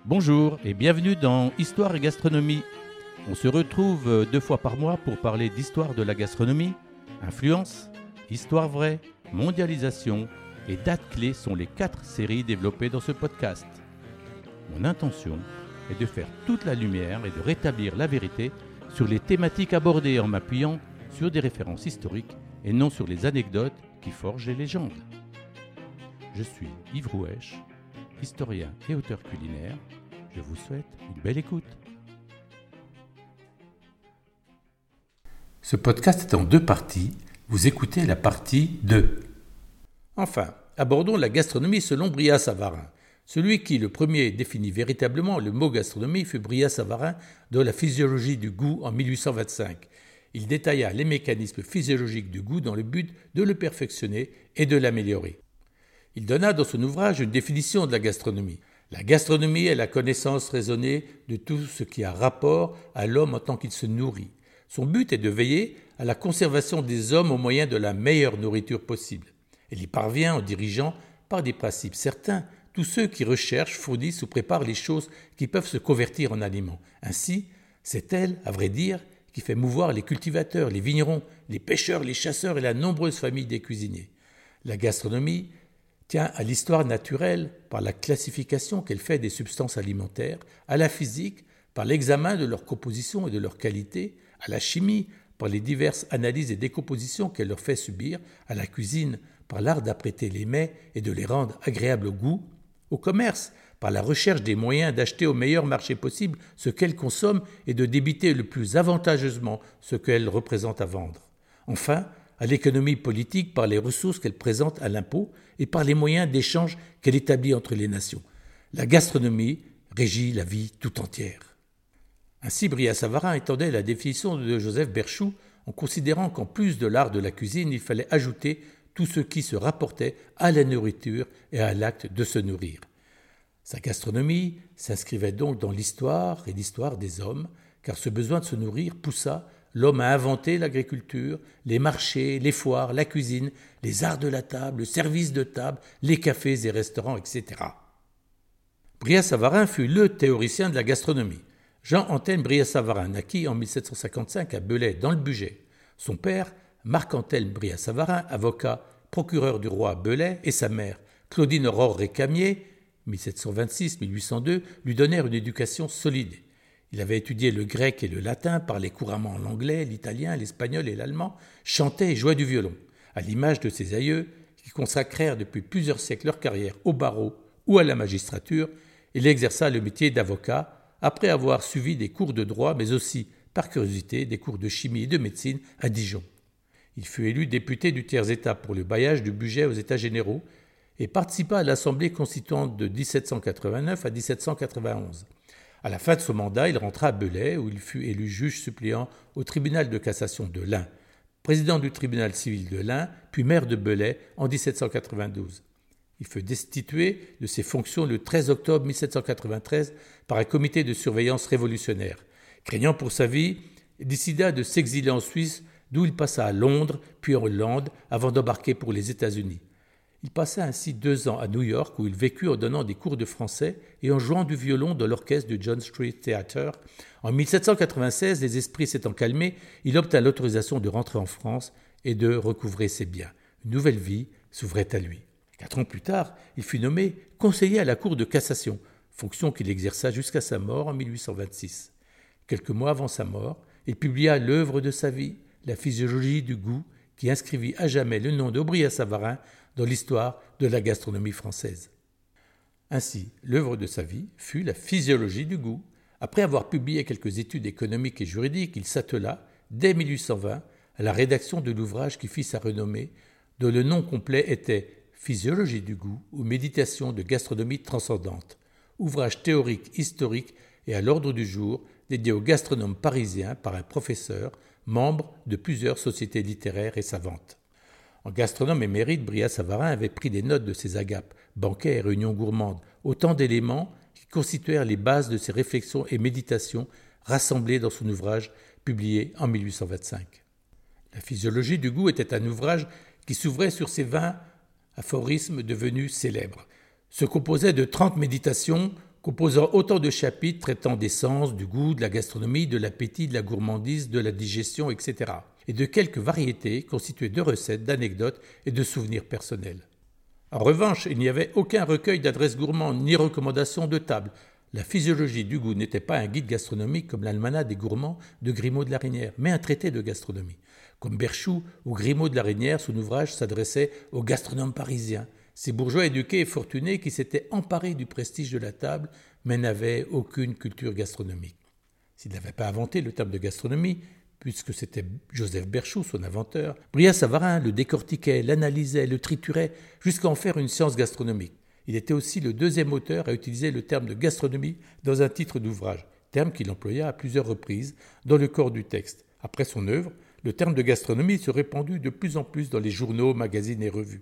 Bonjour et bienvenue dans Histoire et Gastronomie. On se retrouve 2 fois par mois pour parler d'histoire de la gastronomie. Influence, histoire vraie, mondialisation et dates clés sont les 4 séries développées dans ce podcast. Mon intention est de faire toute la lumière et de rétablir la vérité sur les thématiques abordées en m'appuyant sur des références historiques et non sur les anecdotes qui forgent les légendes. Je suis Yves Rouèche, historien et auteur culinaire. Je vous souhaite une belle écoute. Ce podcast est en 2 parties. Vous écoutez la partie 2. Enfin, abordons la gastronomie selon Brillat-Savarin. Celui qui, le premier, définit véritablement le mot gastronomie fut Brillat-Savarin dans La physiologie du goût en 1825. Il détailla les mécanismes physiologiques du goût dans le but de le perfectionner et de l'améliorer. Il donna dans son ouvrage une définition de la gastronomie. La gastronomie est la connaissance raisonnée de tout ce qui a rapport à l'homme en tant qu'il se nourrit. Son but est de veiller à la conservation des hommes au moyen de la meilleure nourriture possible. Elle y parvient en dirigeant, par des principes certains, tous ceux qui recherchent, fournissent ou préparent les choses qui peuvent se convertir en aliments. Ainsi, c'est elle, à vrai dire, qui fait mouvoir les cultivateurs, les vignerons, les pêcheurs, les chasseurs et la nombreuse famille des cuisiniers. La gastronomie tient à l'histoire naturelle par la classification qu'elle fait des substances alimentaires, à la physique par l'examen de leur composition et de leur qualité, à la chimie par les diverses analyses et décompositions qu'elle leur fait subir, à la cuisine par l'art d'apprêter les mets et de les rendre agréables au goût, au commerce par la recherche des moyens d'acheter au meilleur marché possible ce qu'elle consomme et de débiter le plus avantageusement ce qu'elle représente à vendre. Enfin, à l'économie politique par les ressources qu'elle présente à l'impôt et par les moyens d'échange qu'elle établit entre les nations. La gastronomie régit la vie tout entière. Ainsi, Brillat-Savarin étendait la définition de Joseph Berchoux en considérant qu'en plus de l'art de la cuisine, il fallait ajouter tout ce qui se rapportait à la nourriture et à l'acte de se nourrir. Sa gastronomie s'inscrivait donc dans l'histoire et l'histoire des hommes, car ce besoin de se nourrir poussa l'homme a inventé l'agriculture, les marchés, les foires, la cuisine, les arts de la table, le service de table, les cafés et restaurants, etc. Brillat-Savarin fut le théoricien de la gastronomie. Jean-Antenne Brillat-Savarin naquit en 1755 à Belay, dans le Bugey. Son père, Marc-Antenne Brillat-Savarin, avocat, procureur du roi à Belay, et sa mère, Claudine Aurore Récamier, 1726-1802, lui donnèrent une éducation solide. Il avait étudié le grec et le latin, parlait couramment l'anglais, l'italien, l'espagnol et l'allemand, chantait et jouait du violon, à l'image de ses aïeux qui consacrèrent depuis plusieurs siècles leur carrière au barreau ou à la magistrature. Il exerça le métier d'avocat après avoir suivi des cours de droit, mais aussi, par curiosité, des cours de chimie et de médecine à Dijon. Il fut élu député du tiers-état pour le bailliage du Bugey aux États généraux et participa à l'Assemblée constituante de 1789 à 1791. À la fin de son mandat, il rentra à Belay, où il fut élu juge suppléant au tribunal de cassation de l'Ain, président du tribunal civil de l'Ain, puis maire de Belay en 1792. Il fut destitué de ses fonctions le 13 octobre 1793 par un comité de surveillance révolutionnaire. Craignant pour sa vie, il décida de s'exiler en Suisse, d'où il passa à Londres, puis en Hollande, avant d'embarquer pour les États-Unis. Il passa ainsi 2 ans à New York où il vécut en donnant des cours de français et en jouant du violon dans l'orchestre du John Street Theatre. En 1796, les esprits s'étant calmés, il obtint l'autorisation de rentrer en France et de recouvrer ses biens. Une nouvelle vie s'ouvrait à lui. 4 ans plus tard, il fut nommé conseiller à la Cour de cassation, fonction qu'il exerça jusqu'à sa mort en 1826. Quelques mois avant sa mort, il publia l'œuvre de sa vie, La physiologie du goût, qui inscrivit à jamais le nom de Brillat-Savarin dans l'histoire de la gastronomie française. Ainsi, l'œuvre de sa vie fut La physiologie du goût. Après avoir publié quelques études économiques et juridiques, il s'attela, dès 1820, à la rédaction de l'ouvrage qui fit sa renommée, dont le nom complet était Physiologie du goût ou Méditation de gastronomie transcendante, ouvrage théorique, historique et à l'ordre du jour, dédié aux gastronomes parisiens par un professeur, membre de plusieurs sociétés littéraires et savantes. En gastronome émérite, Brillat-Savarin avait pris des notes de ses agapes, banquets et réunions gourmandes, autant d'éléments qui constituèrent les bases de ses réflexions et méditations rassemblées dans son ouvrage publié en 1825. La physiologie du goût était un ouvrage qui s'ouvrait sur ses 20 aphorismes devenus célèbres. Se composait de 30 méditations composant autant de chapitres traitant des sens, du goût, de la gastronomie, de l'appétit, de la gourmandise, de la digestion, etc. et de quelques variétés constituées de recettes, d'anecdotes et de souvenirs personnels. En revanche, il n'y avait aucun recueil d'adresses gourmandes ni recommandations de table. La physiologie du goût n'était pas un guide gastronomique comme l'Almanach des gourmands de Grimaud de la Reynière, mais un traité de gastronomie. Comme Berchoux ou Grimaud de la Reynière, son ouvrage s'adressait aux gastronomes parisiens, ces bourgeois éduqués et fortunés qui s'étaient emparés du prestige de la table, mais n'avaient aucune culture gastronomique. S'il n'avait pas inventé le terme de gastronomie, puisque c'était Joseph Berchoux, son inventeur, Brillat-Savarin le décortiquait, l'analysait, le triturait, jusqu'à en faire une science gastronomique. Il était aussi le deuxième auteur à utiliser le terme de gastronomie dans un titre d'ouvrage, terme qu'il employa à plusieurs reprises dans le corps du texte. Après son œuvre, le terme de gastronomie se répandit de plus en plus dans les journaux, magazines et revues.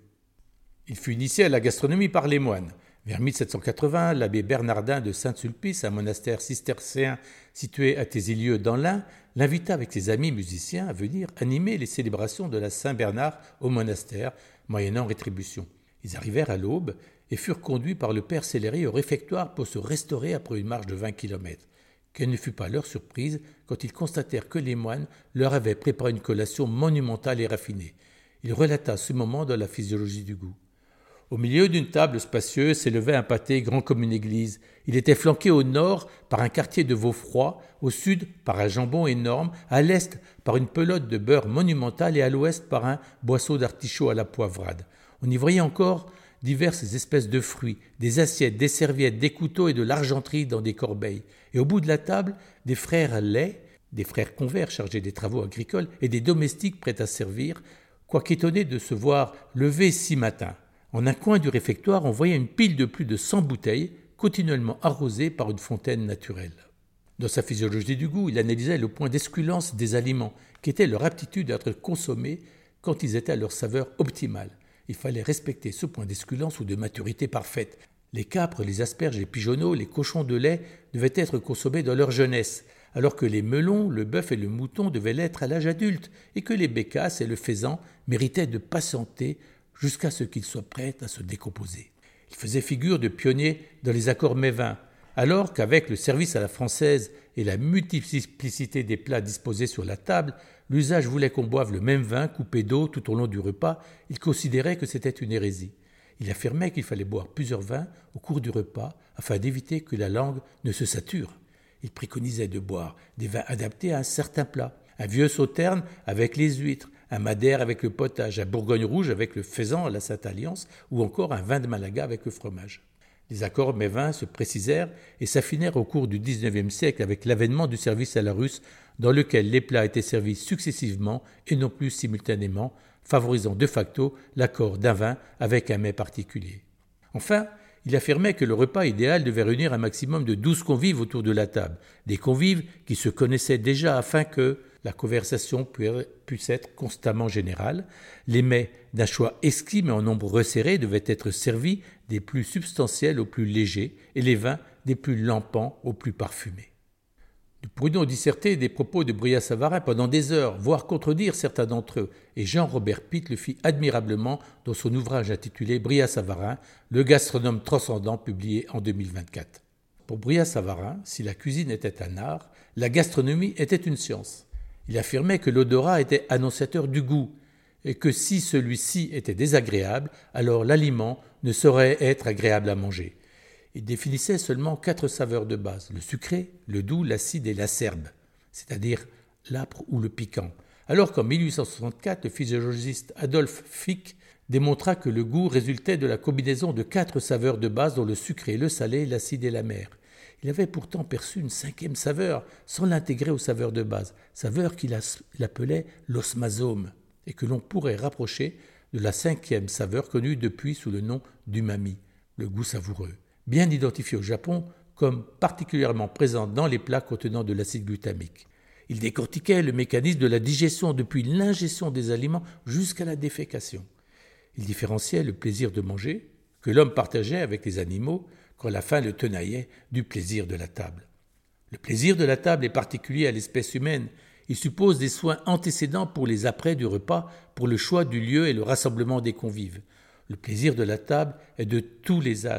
Il fut initié à la gastronomie par les moines. Vers 1780, l'abbé Bernardin de Saint-Sulpice, un monastère cistercien situé à Tézilieu dans l'Ain, l'invita avec ses amis musiciens à venir animer les célébrations de la Saint-Bernard au monastère, moyennant rétribution. Ils arrivèrent à l'aube et furent conduits par le père Céleri au réfectoire pour se restaurer après une marche de 20 kilomètres. Quelle ne fut pas leur surprise quand ils constatèrent que les moines leur avaient préparé une collation monumentale et raffinée. Il relata ce moment dans la physiologie du goût. Au milieu d'une table spacieuse s'élevait un pâté grand comme une église. Il était flanqué au nord par un quartier de veau froid, au sud par un jambon énorme, à l'est par une pelote de beurre monumentale et à l'ouest par un boisseau d'artichaut à la poivrade. On y voyait encore diverses espèces de fruits, des assiettes, des serviettes, des couteaux et de l'argenterie dans des corbeilles. Et au bout de la table, des frères laits, des frères convers chargés des travaux agricoles et des domestiques prêts à servir, quoiqu'étonnés de se voir lever si matin. En un coin du réfectoire, on voyait une pile de plus de 100 bouteilles, continuellement arrosées par une fontaine naturelle. Dans sa physiologie du goût, il analysait le point d'esculence des aliments, qui était leur aptitude à être consommés quand ils étaient à leur saveur optimale. Il fallait respecter ce point d'esculence ou de maturité parfaite. Les capres, les asperges, les pigeonneaux, les cochons de lait devaient être consommés dans leur jeunesse, alors que les melons, le bœuf et le mouton devaient l'être à l'âge adulte, et que les bécasses et le faisan méritaient de patienter jusqu'à ce qu'ils soient prêts à se décomposer. Il faisait figure de pionnier dans les accords mets-vins, alors qu'avec le service à la française et la multiplicité des plats disposés sur la table, l'usage voulait qu'on boive le même vin coupé d'eau tout au long du repas. Il considérait que c'était une hérésie. Il affirmait qu'il fallait boire plusieurs vins au cours du repas afin d'éviter que la langue ne se sature. Il préconisait de boire des vins adaptés à un certain plat, un vieux sauterne avec les huîtres, un madère avec le potage, un bourgogne rouge avec le faisan à la Sainte-Alliance ou encore un vin de Malaga avec le fromage. Les accords mets-vins se précisèrent et s'affinèrent au cours du XIXe siècle avec l'avènement du service à la russe dans lequel les plats étaient servis successivement et non plus simultanément, favorisant de facto l'accord d'un vin avec un mets particulier. Enfin, il affirmait que le repas idéal devait réunir un maximum de 12 convives autour de la table, des convives qui se connaissaient déjà afin que la conversation puisse être constamment générale. Les mets d'un choix exquis mais en nombre resserré devaient être servis des plus substantiels aux plus légers et les vins des plus lampants aux plus parfumés. Nous pourrions disserter des propos de Brillat-Savarin pendant des heures, voire contredire certains d'entre eux, et Jean-Robert Pitt le fit admirablement dans son ouvrage intitulé Brillat-Savarin, le gastronome transcendant, publié en 2024. Pour Brillat-Savarin, si la cuisine était un art, la gastronomie était une science. Il affirmait que l'odorat était annonciateur du goût, et que si celui-ci était désagréable, alors l'aliment ne saurait être agréable à manger. Il définissait seulement 4 saveurs de base, le sucré, le doux, l'acide et l'acerbe, c'est-à-dire l'âpre ou le piquant. Alors qu'en 1864, le physiologiste Adolphe Fick démontra que le goût résultait de la combinaison de 4 saveurs de base dont le sucré, le salé, l'acide et l'amer. Il avait pourtant perçu une 5e saveur, sans l'intégrer aux saveurs de base, saveur qu'il appelait l'osmasome, et que l'on pourrait rapprocher de la 5e saveur connue depuis sous le nom d'umami, le goût savoureux, bien identifié au Japon comme particulièrement présente dans les plats contenant de l'acide glutamique. Il décortiquait le mécanisme de la digestion depuis l'ingestion des aliments jusqu'à la défécation. Il différenciait le plaisir de manger, que l'homme partageait avec les animaux, quand la faim le tenaillait, du plaisir de la table. Le plaisir de la table est particulier à l'espèce humaine. Il suppose des soins antécédents pour les apprêts du repas, pour le choix du lieu et le rassemblement des convives. Le plaisir de la table est de tous les âges,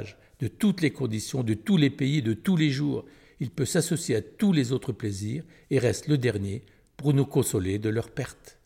de toutes les conditions, de tous les pays, de tous les jours. Il peut s'associer à tous les autres plaisirs et reste le dernier pour nous consoler de leur perte.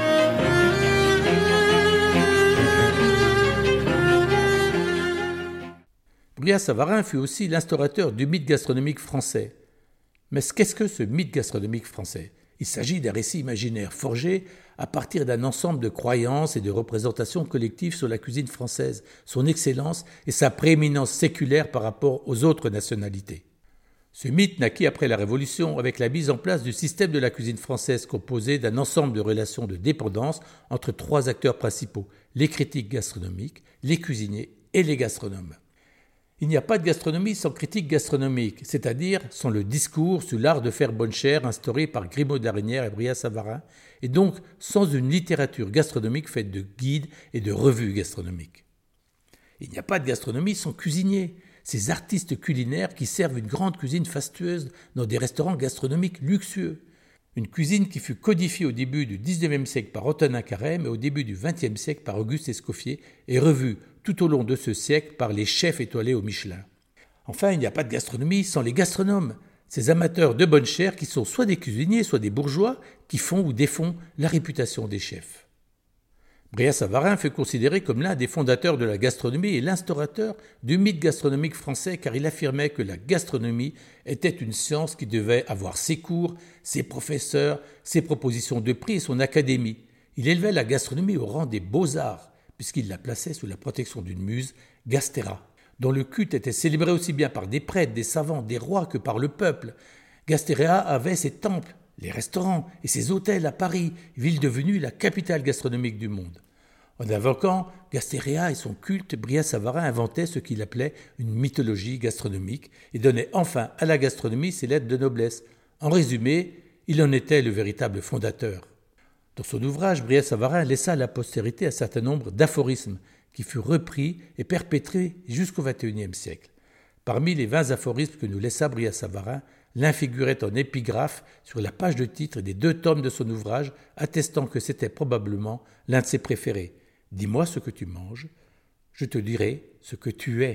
Brillat-Savarin fut aussi l'instaurateur du mythe gastronomique français. Mais qu'est-ce que ce mythe gastronomique français ? Il s'agit d'un récit imaginaire forgé à partir d'un ensemble de croyances et de représentations collectives sur la cuisine française, son excellence et sa prééminence séculaire par rapport aux autres nationalités. Ce mythe naquit après la Révolution avec la mise en place du système de la cuisine française composé d'un ensemble de relations de dépendance entre trois acteurs principaux, les critiques gastronomiques, les cuisiniers et les gastronomes. Il n'y a pas de gastronomie sans critique gastronomique, c'est-à-dire sans le discours sur l'art de faire bonne chère instauré par Grimaud de la Reynière et Brillat-Savarin, et donc sans une littérature gastronomique faite de guides et de revues gastronomiques. Il n'y a pas de gastronomie sans cuisiniers, ces artistes culinaires qui servent une grande cuisine fastueuse dans des restaurants gastronomiques luxueux. Une cuisine qui fut codifiée au début du XIXe siècle par Antonin Carême et au début du XXe siècle par Auguste Escoffier et revue tout au long de ce siècle par les chefs étoilés au Michelin. Enfin, il n'y a pas de gastronomie sans les gastronomes, ces amateurs de bonne chère qui sont soit des cuisiniers, soit des bourgeois qui font ou défont la réputation des chefs. Brillat-Savarin fut considéré comme l'un des fondateurs de la gastronomie et l'instaurateur du mythe gastronomique français car il affirmait que la gastronomie était une science qui devait avoir ses cours, ses professeurs, ses propositions de prix et son académie. Il élevait la gastronomie au rang des beaux-arts puisqu'il la plaçait sous la protection d'une muse, Gastéra, dont le culte était célébré aussi bien par des prêtres, des savants, des rois que par le peuple. Gastéra avait ses temples, les restaurants et ses hôtels à Paris, ville devenue la capitale gastronomique du monde. En invoquant Gastéra et son culte, Brillat-Savarin inventait ce qu'il appelait une mythologie gastronomique et donnait enfin à la gastronomie ses lettres de noblesse. En résumé, il en était le véritable fondateur. Dans son ouvrage, Brillat-Savarin laissa à la postérité un certain nombre d'aphorismes qui furent repris et perpétrés jusqu'au XXIe siècle. Parmi les 20 aphorismes que nous laissa Brillat-Savarin, l'un figurait en épigraphe sur la page de titre des 2 tomes de son ouvrage, attestant que c'était probablement l'un de ses préférés. « Dis-moi ce que tu manges, je te dirai ce que tu es. »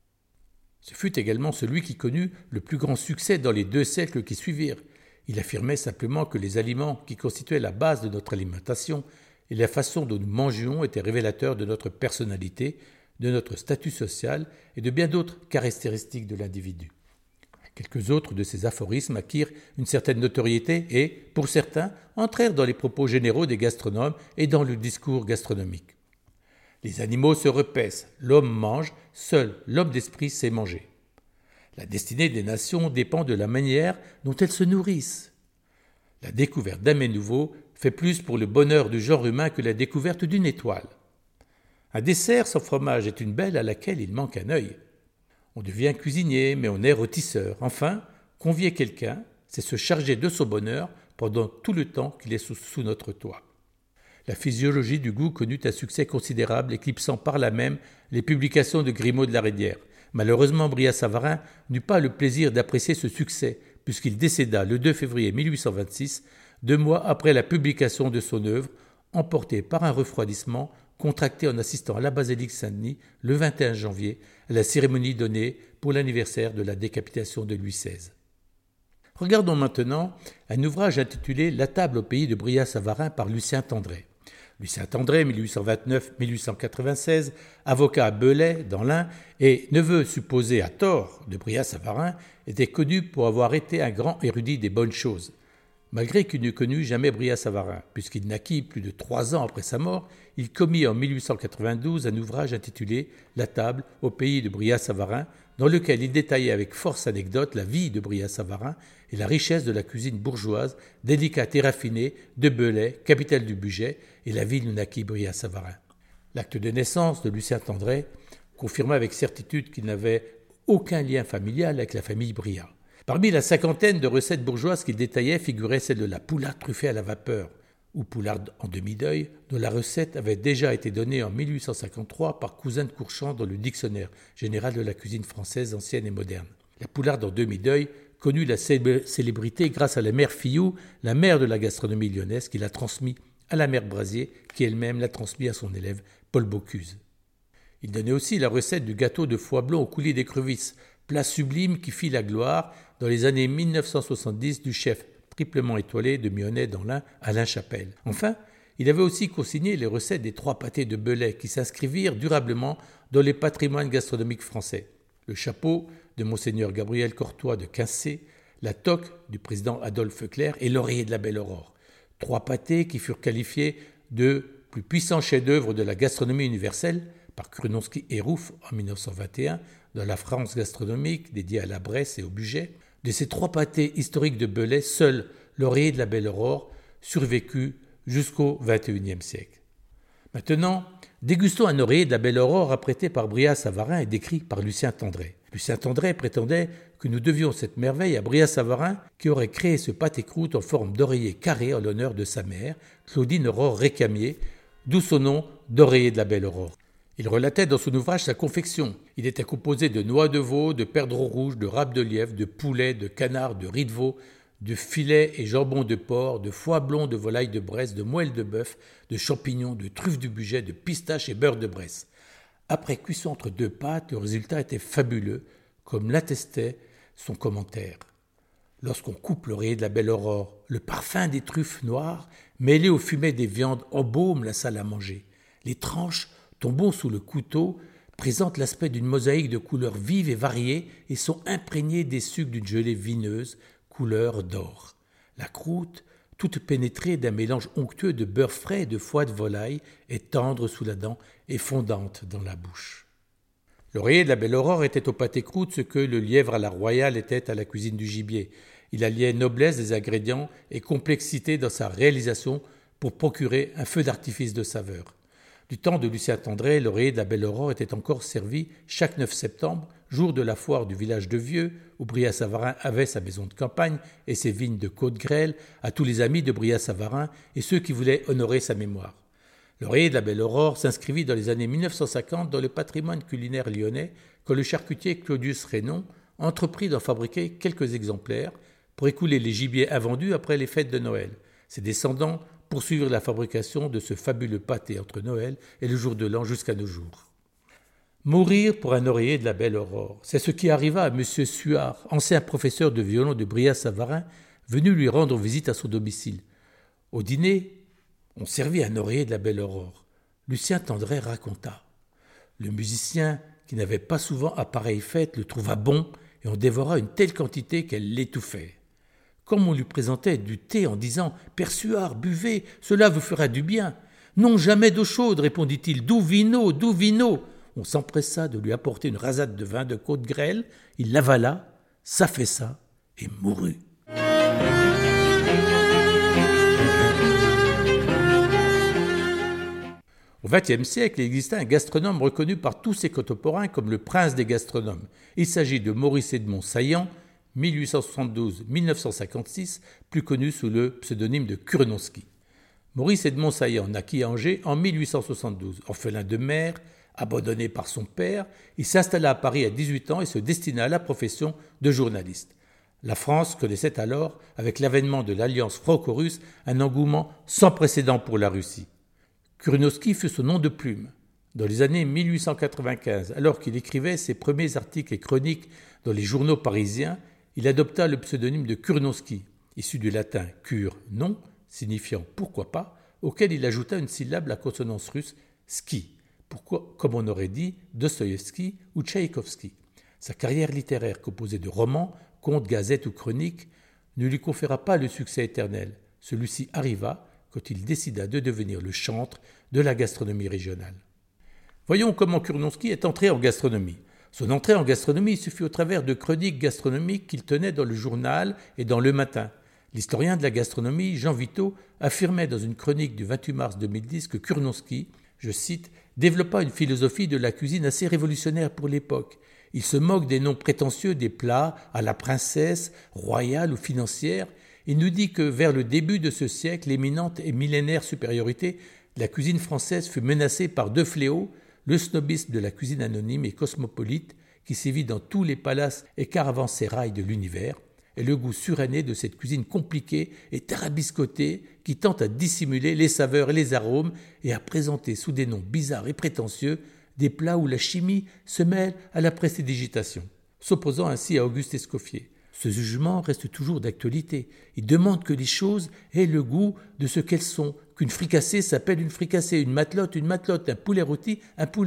Ce fut également celui qui connut le plus grand succès dans les 2 siècles qui suivirent. Il affirmait simplement que les aliments qui constituaient la base de notre alimentation et la façon dont nous mangions étaient révélateurs de notre personnalité, de notre statut social et de bien d'autres caractéristiques de l'individu. Quelques autres de ces aphorismes acquirent une certaine notoriété et, pour certains, entrèrent dans les propos généraux des gastronomes et dans le discours gastronomique. Les animaux se repaissent, l'homme mange, seul l'homme d'esprit sait manger. La destinée des nations dépend de la manière dont elles se nourrissent. La découverte d'un mets nouveau fait plus pour le bonheur du genre humain que la découverte d'une étoile. Un dessert sans fromage est une belle à laquelle il manque un œil. On devient cuisinier, mais on est rôtisseur. Enfin, convier quelqu'un, c'est se charger de son bonheur pendant tout le temps qu'il est sous notre toit. La physiologie du goût connut un succès considérable, éclipsant par là même les publications de Grimaud de la Reynière. Malheureusement, Brillat-Savarin n'eut pas le plaisir d'apprécier ce succès, puisqu'il décéda le 2 février 1826, 2 mois après la publication de son œuvre, emporté par un refroidissement contracté en assistant à la basilique Saint-Denis le 21 janvier à la cérémonie donnée pour l'anniversaire de la décapitation de Louis XVI. Regardons maintenant un ouvrage intitulé « La table au pays de Brillat-Savarin » par Lucien Tendré. Lucien Tendré, 1829-1896, avocat à Belay, dans l'Ain, et neveu supposé à tort de Brillat-Savarin, était connu pour avoir été un grand érudit des bonnes choses. Malgré qu'il n'eût connu jamais Brillat-Savarin, puisqu'il naquit plus de 3 ans après sa mort, il commit en 1892 un ouvrage intitulé « La table au pays de Brillat-Savarin », dans lequel il détaillait avec force anecdote la vie de Brillat-Savarin et la richesse de la cuisine bourgeoise, délicate et raffinée de Belay, capitale du Bugey, et la ville où naquit Brillat-Savarin. L'acte de naissance de Lucien Tendré confirma avec certitude qu'il n'avait aucun lien familial avec la famille Brillat. Parmi la 50aine de recettes bourgeoises qu'il détaillait figurait celle de la poularde truffée à la vapeur, ou poularde en demi-deuil, dont la recette avait déjà été donnée en 1853 par Cousin de Courchamp dans le Dictionnaire général de la cuisine française ancienne et moderne. La poularde en demi-deuil connut la célébrité grâce à la mère Filloux, la mère de la gastronomie lyonnaise, qui l'a transmis à la mère Brasier, qui elle-même l'a transmis à son élève Paul Bocuse. Il donnait aussi la recette du gâteau de foie blanc au coulis d'écrevisse, plat sublime qui fit la gloire dans les années 1970 du chef triplement étoilé de Mionnay dans l'Ain, Alain Chapelle. Enfin, il avait aussi consigné les recettes des 3 pâtés de Belay qui s'inscrivirent durablement dans les patrimoines gastronomiques français. Le chapeau de Monseigneur Gabriel Courtois de Quincé, la toque du président Adolphe Clerc et l'oreiller de la Belle Aurore. 3 pâtés qui furent qualifiés de plus puissants chefs-d'œuvre de la gastronomie universelle par Kurnowski et Rouff en 1921 dans la France gastronomique dédiée à la Bresse et au Bugey. De ces 3 pâtés historiques de Belay, seul l'oreiller de la Belle Aurore survécut jusqu'au XXIe siècle. Maintenant, dégustons un oreiller de la Belle Aurore apprêté par Brillat-Savarin et décrit par Lucien Tendré. Lucien Tendré prétendait que nous devions cette merveille à Brillat-Savarin qui aurait créé ce pâté-croûte en forme d'oreiller carré en l'honneur de sa mère, Claudine Aurore Récamier, d'où son nom d'oreiller de la Belle Aurore. Il relatait dans son ouvrage sa confection. Il était composé de noix de veau, de perdreaux rouges, de râpes de lièvre, de poulet, de canard, de riz de veau, de filet et jambon de porc, de foie blond de volaille de Bresse, de moelle de bœuf, de champignons, de truffes du Bugey, de pistaches et beurre de Bresse. Après cuisson entre 2 pâtes, le résultat était fabuleux, comme l'attestait son commentaire. Lorsqu'on coupe l'oreiller de la Belle Aurore, le parfum des truffes noires, mêlé au fumet des viandes, embaume la salle à manger. Les tranches, tombant sous le couteau, présentent l'aspect d'une mosaïque de couleurs vives et variées et sont imprégnées des sucs d'une gelée vineuse, couleur d'or. La croûte, toute pénétrée d'un mélange onctueux de beurre frais et de foie de volaille, est tendre sous la dent et fondante dans la bouche. L'oreiller de la Belle Aurore était au pâté-croûte ce que le lièvre à la royale était à la cuisine du gibier. Il alliait noblesse des ingrédients et complexité dans sa réalisation pour procurer un feu d'artifice de saveur. Du temps de Lucien Tendré, l'oreiller de la Belle Aurore était encore servi chaque 9 septembre, jour de la foire du village de Vieux, où Brillat-Savarin avait sa maison de campagne et ses vignes de Côte-Grêle, à tous les amis de Brillat-Savarin et ceux qui voulaient honorer sa mémoire. L'oreiller de la Belle Aurore s'inscrivit dans les années 1950 dans le patrimoine culinaire lyonnais quand le charcutier Claudius Reynon entreprit d'en fabriquer quelques exemplaires pour écouler les gibiers invendus après les fêtes de Noël. Ses descendants poursuivre la fabrication de ce fabuleux pâté entre Noël et le jour de l'an jusqu'à nos jours. Mourir pour un oreiller de la Belle Aurore, c'est ce qui arriva à M. Suard, ancien professeur de violon de Brillat-Savarin, venu lui rendre visite à son domicile. Au dîner, on servit un oreiller de la Belle Aurore. Lucien Tendré raconta. Le musicien, qui n'avait pas souvent à pareille fête, le trouva bon et on dévora une telle quantité qu'elle l'étouffait. Comme on lui présentait du thé en disant « Père Suard, buvez, cela vous fera du bien ». « Non, jamais d'eau chaude, répondit-il, d'où vino, d'où vino ». On s'empressa de lui apporter une rasade de vin de Côte-Grêle, il l'avala, s'affaissa et mourut. Au XXe siècle, il existait un gastronome reconnu par tous ses contemporains comme le prince des gastronomes. Il s'agit de Maurice Edmond Saillant, 1872-1956, plus connu sous le pseudonyme de Kurnowski. Maurice Edmond Saillant naquit à Angers en 1872. Orphelin de mère, abandonné par son père, il s'installa à Paris à 18 ans et se destina à la profession de journaliste. La France connaissait alors, avec l'avènement de l'alliance franco-russe, un engouement sans précédent pour la Russie. Kurnowski fut son nom de plume. Dans les années 1895, alors qu'il écrivait ses premiers articles et chroniques dans les journaux parisiens, il adopta le pseudonyme de Kurnowski, issu du latin « kur » non, signifiant « pourquoi pas », auquel il ajouta une syllabe à consonance russe « ski », comme on aurait dit Dostoïevski ou Tchaïkovski. Sa carrière littéraire, composée de romans, contes, gazettes ou chroniques, ne lui conféra pas le succès éternel. Celui-ci arriva quand il décida de devenir le chantre de la gastronomie régionale. Voyons comment Kurnowski est entré en gastronomie. Son entrée en gastronomie se fit au travers de chroniques gastronomiques qu'il tenait dans le journal et dans Le Matin. L'historien de la gastronomie, Jean Vito, affirmait dans une chronique du 28 mars 2010 que Kurnowski, je cite, développa une philosophie de la cuisine assez révolutionnaire pour l'époque. Il se moque des noms prétentieux des plats à la princesse, royale ou financière. Il nous dit que vers le début de ce siècle, l'éminente et millénaire supériorité de la cuisine française fut menacée par 2 fléaux, le snobisme de la cuisine anonyme et cosmopolite qui sévit dans tous les palaces et caravansérails de l'univers, et le goût suranné de cette cuisine compliquée et tarabiscotée qui tente à dissimuler les saveurs et les arômes et à présenter sous des noms bizarres et prétentieux des plats où la chimie se mêle à la prestidigitation, s'opposant ainsi à Auguste Escoffier. Ce jugement reste toujours d'actualité. Il demande que les choses aient le goût de ce qu'elles sont, qu'une fricassée s'appelle une fricassée, une matelote, un poulet rôti.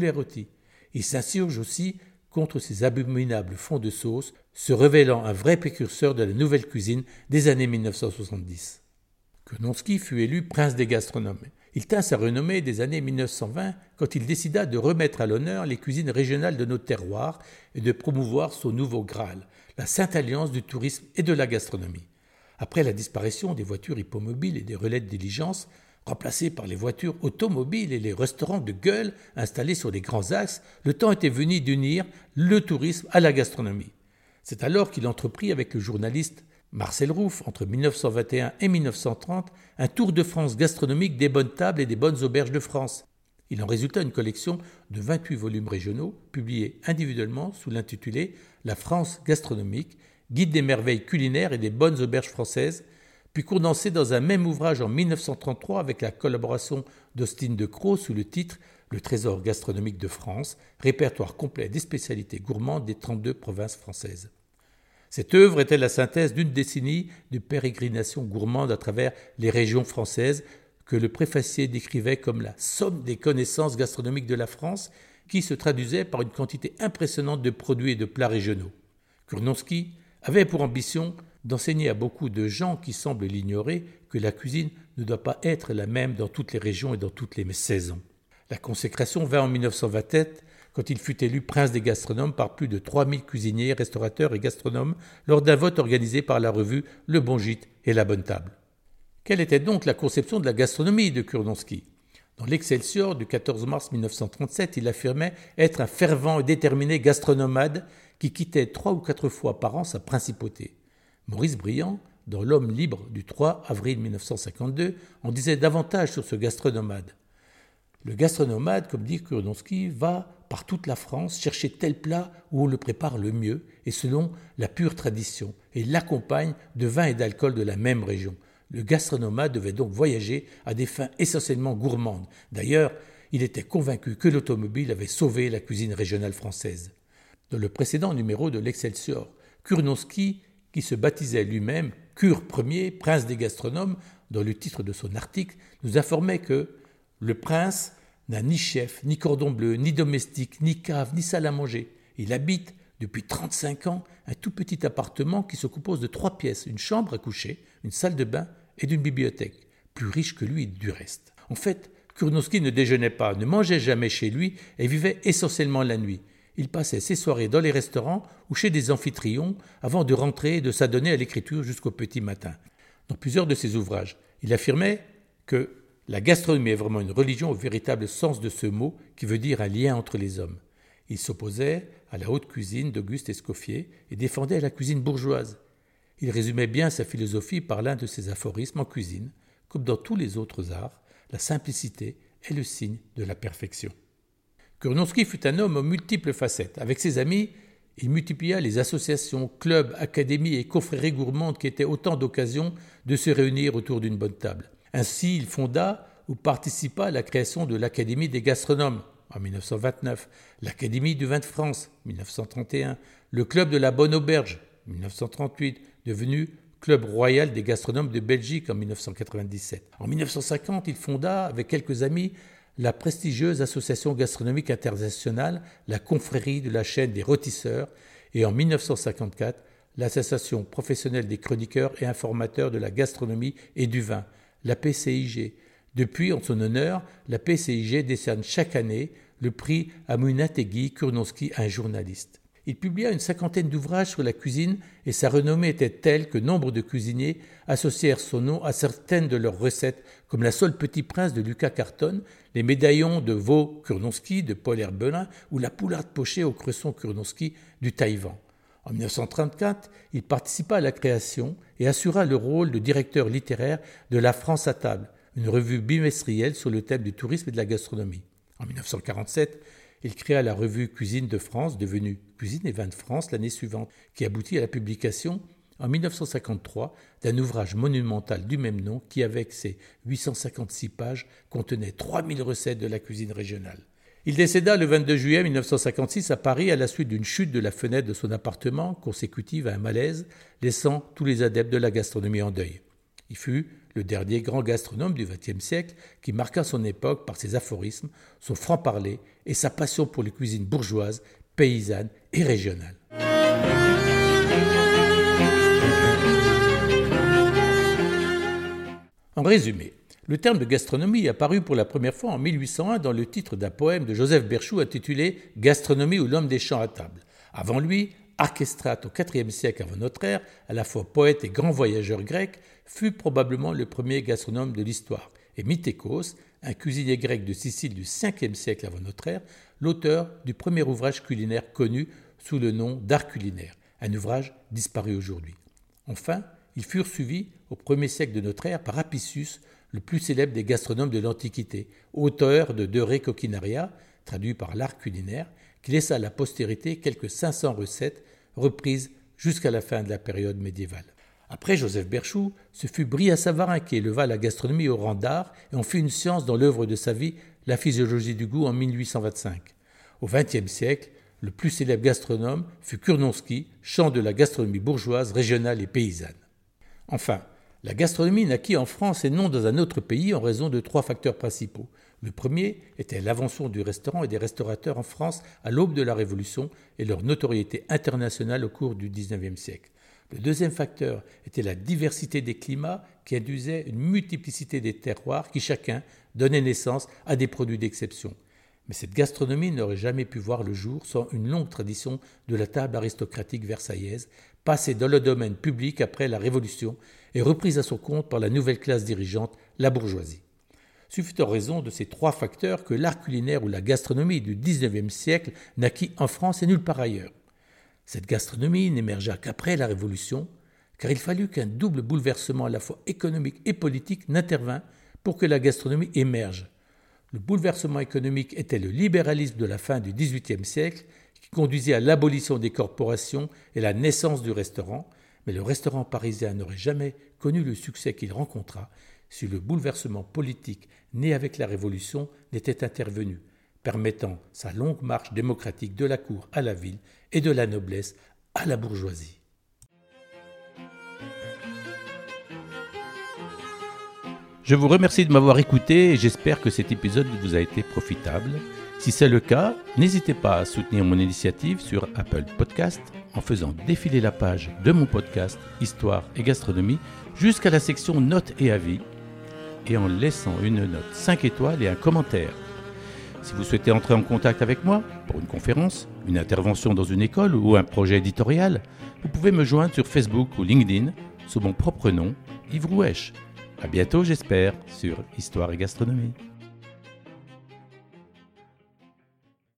Il s'insurge aussi contre ces abominables fonds de sauce, se révélant un vrai précurseur de la nouvelle cuisine des années 1970. Kurnonski fut élu prince des gastronomes. Il tint sa renommée des années 1920 quand il décida de remettre à l'honneur les cuisines régionales de nos terroirs et de promouvoir son nouveau Graal, la Sainte Alliance du tourisme et de la gastronomie. Après la disparition des voitures hippomobiles et des relais de diligence, remplacés par les voitures automobiles et les restaurants de gueule installés sur les grands axes, le temps était venu d'unir le tourisme à la gastronomie. C'est alors qu'il entreprit avec le journaliste Marcel Rouff, entre 1921 et 1930, un tour de France gastronomique des bonnes tables et des bonnes auberges de France. Il en résulta une collection de 28 volumes régionaux, publiés individuellement sous l'intitulé « La France gastronomique, guide des merveilles culinaires et des bonnes auberges françaises », puis condensé dans un même ouvrage en 1933 avec la collaboration d'Austin de Crau sous le titre « Le trésor gastronomique de France, répertoire complet des spécialités gourmandes des 32 provinces françaises ». Cette œuvre était la synthèse d'une décennie de pérégrination gourmande à travers les régions françaises que le préfacier décrivait comme la somme des connaissances gastronomiques de la France qui se traduisait par une quantité impressionnante de produits et de plats régionaux. Kurnonski avait pour ambition d'enseigner à beaucoup de gens qui semblent l'ignorer que la cuisine ne doit pas être la même dans toutes les régions et dans toutes les saisons. La consécration vint en 1927 quand il fut élu prince des gastronomes par plus de 3000 cuisiniers, restaurateurs et gastronomes lors d'un vote organisé par la revue Le Bon Gîte et La Bonne Table. Quelle était donc la conception de la gastronomie de Kurnonski ? Dans l'Excelsior du 14 mars 1937, il affirmait être un fervent et déterminé gastronomade qui quittait 3 ou 4 fois par an sa principauté. Maurice Briand, dans L'Homme libre du 3 avril 1952, en disait davantage sur ce gastronomade. Le gastronomade, comme dit Kurnonski, va par toute la France chercher tel plat où on le prépare le mieux et selon la pure tradition, et l'accompagne de vin et d'alcool de la même région. Le gastronomade devait donc voyager à des fins essentiellement gourmandes. D'ailleurs, il était convaincu que l'automobile avait sauvé la cuisine régionale française. Dans le précédent numéro de l'Excelsior, Kurnonski, qui se baptisait lui-même Kur Ier, prince des gastronomes, dans le titre de son article, nous informait que le prince n'a ni chef, ni cordon bleu, ni domestique, ni cave, ni salle à manger. Il habite, depuis 35 ans, un tout petit appartement qui se compose de 3 pièces, une chambre à coucher, une salle de bain et d'une bibliothèque, plus riche que lui du reste. En fait, Kurnonski ne déjeunait pas, ne mangeait jamais chez lui et vivait essentiellement la nuit. Il passait ses soirées dans les restaurants ou chez des amphitryon avant de rentrer et de s'adonner à l'écriture jusqu'au petit matin. Dans plusieurs de ses ouvrages, il affirmait que la gastronomie est vraiment une religion au véritable sens de ce mot qui veut dire un lien entre les hommes. Il s'opposait à la haute cuisine d'Auguste Escoffier et défendait la cuisine bourgeoise. Il résumait bien sa philosophie par l'un de ses aphorismes en cuisine, comme dans tous les autres arts, la simplicité est le signe de la perfection. Kurnonski fut un homme aux multiples facettes. Avec ses amis, il multiplia les associations, clubs, académies et confréries gourmandes qui étaient autant d'occasions de se réunir autour d'une bonne table. Ainsi, il fonda ou participa à la création de l'Académie des gastronomes en 1929, l'Académie du vin de France 1931, le Club de la Bonne Auberge 1938, devenu Club royal des gastronomes de Belgique en 1997. En 1950, il fonda, avec quelques amis, la prestigieuse association gastronomique internationale, la Confrérie de la chaîne des rôtisseurs, et en 1954, l'association professionnelle des chroniqueurs et informateurs de la gastronomie et du vin, la PCIG. Depuis, en son honneur, la PCIG décerne chaque année le prix Amunategui Kurnonski à un journaliste. Il publia une 50aine d'ouvrages sur la cuisine et sa renommée était telle que nombre de cuisiniers associèrent son nom à certaines de leurs recettes, comme la sole Petit Prince de Lucas Carton, les médaillons de veau Kurnonski de Paul Herbelin ou la poularde pochée au cresson Kurnonski du Taïwan. En 1934, il participa à la création et assura le rôle de directeur littéraire de La France à table, une revue bimestrielle sur le thème du tourisme et de la gastronomie. En 1947, il créa la revue Cuisine de France, devenue Cuisine et vins de France l'année suivante, qui aboutit à la publication en 1953 d'un ouvrage monumental du même nom qui, avec ses 856 pages, contenait 3000 recettes de la cuisine régionale. Il décéda le 22 juillet 1956 à Paris à la suite d'une chute de la fenêtre de son appartement consécutive à un malaise, laissant tous les adeptes de la gastronomie en deuil. Il fut le dernier grand gastronome du XXe siècle qui marqua son époque par ses aphorismes, son franc-parler et sa passion pour les cuisines bourgeoises, paysannes et régionales. En résumé, le terme de gastronomie est apparu pour la première fois en 1801 dans le titre d'un poème de Joseph Berchoux intitulé « Gastronomie ou l'homme des champs à table ». Avant lui, Archestrate au IVe siècle avant notre ère, à la fois poète et grand voyageur grec, fut probablement le premier gastronome de l'histoire. Et Mythekos, un cuisinier grec de Sicile du Ve siècle avant notre ère, l'auteur du premier ouvrage culinaire connu sous le nom d'Art culinaire, un ouvrage disparu aujourd'hui. Enfin, ils furent suivis au 1er siècle de notre ère par Apicius, le plus célèbre des gastronomes de l'Antiquité, auteur de De Re Coquinaria, traduit par l'art culinaire, qui laissa à la postérité quelques 500 recettes reprises jusqu'à la fin de la période médiévale. Après Joseph Berchoux, ce fut Brillat-Savarin qui éleva la gastronomie au rang d'art et en fit une science dans l'œuvre de sa vie, La physiologie du goût en 1825. Au XXe siècle, le plus célèbre gastronome fut Kurnonski, chant de la gastronomie bourgeoise, régionale et paysanne. Enfin, la gastronomie naquit en France et non dans un autre pays en raison de 3 facteurs principaux. Le premier était l'invention du restaurant et des restaurateurs en France à l'aube de la Révolution et leur notoriété internationale au cours du XIXe siècle. Le deuxième facteur était la diversité des climats qui induisait une multiplicité des terroirs qui chacun donnait naissance à des produits d'exception. Mais cette gastronomie n'aurait jamais pu voir le jour sans une longue tradition de la table aristocratique versaillaise, passée dans le domaine public après la Révolution et reprise à son compte par la nouvelle classe dirigeante, la bourgeoisie. Ce fut en raison de ces 3 facteurs que l'art culinaire ou la gastronomie du XIXe siècle naquit en France et nulle part ailleurs. Cette gastronomie n'émergea qu'après la Révolution, car il fallut qu'un double bouleversement à la fois économique et politique n'intervint pour que la gastronomie émerge. Le bouleversement économique était le libéralisme de la fin du XVIIIe siècle qui conduisait à l'abolition des corporations et la naissance du restaurant, mais le restaurant parisien n'aurait jamais connu le succès qu'il rencontra si le bouleversement politique né avec la Révolution n'était intervenu, permettant sa longue marche démocratique de la cour à la ville et de la noblesse à la bourgeoisie. Je vous remercie de m'avoir écouté et j'espère que cet épisode vous a été profitable. Si c'est le cas, n'hésitez pas à soutenir mon initiative sur Apple Podcast en faisant défiler la page de mon podcast Histoire et Gastronomie jusqu'à la section Notes et avis et en laissant une note 5 étoiles et un commentaire. Si vous souhaitez entrer en contact avec moi pour une conférence, une intervention dans une école ou un projet éditorial, vous pouvez me joindre sur Facebook ou LinkedIn sous mon propre nom, Yves Rouèche. À bientôt, j'espère, sur Histoire et Gastronomie.